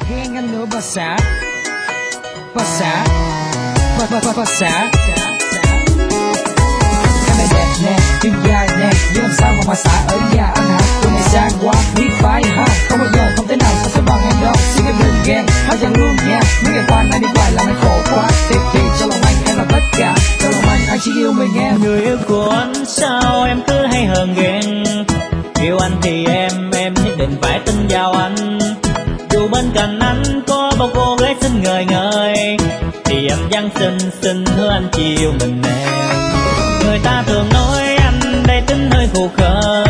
ghen anh nữa bà xã. Bà xã. Bà xã. Em này đẹp nè, chân dài nè, nhưng làm sao mà bà xã ở nhà anh hả? Tụi này sang quá, biết phải ha. Không bao giờ, không thể nào tao sẽ bằng em đâu. Xin em đừng ghen, hỏi chẳng luôn nha. Mấy ngày qua nay đi hoài làm anh khổ quá. Thiệt thì cho lòng anh em là tất cả. Cho lòng anh chỉ yêu mình em. Người yêu của anh sao em cứ hay hờn ghen. Yêu anh thì em nhất định phải tin vào anh. Dù bên cạnh anh có bao cô gái xinh ngời ngời, thì em vẫn xin hứa anh chiều mình em. Người ta thường nói anh đây tính hơi khù khờ,